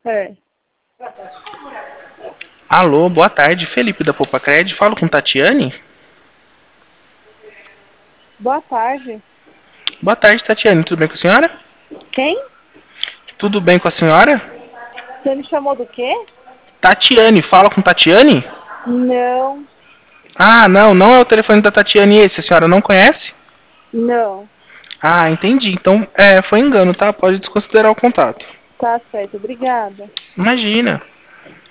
É. Alô, boa tarde, Felipe da Popacred. Falo com Tatiane? Boa tarde. Boa tarde, Tatiane. Tudo bem com a senhora? Quem? Tudo bem com a senhora? Você me chamou do quê? Tatiane, fala com Tatiane? Não, Ah, não, não é o telefone da Tatiane esse, a senhora não conhece? não. Ah, entendi. Então, foi engano, tá? Pode desconsiderar o contato. Tá certo, obrigada. Imagina.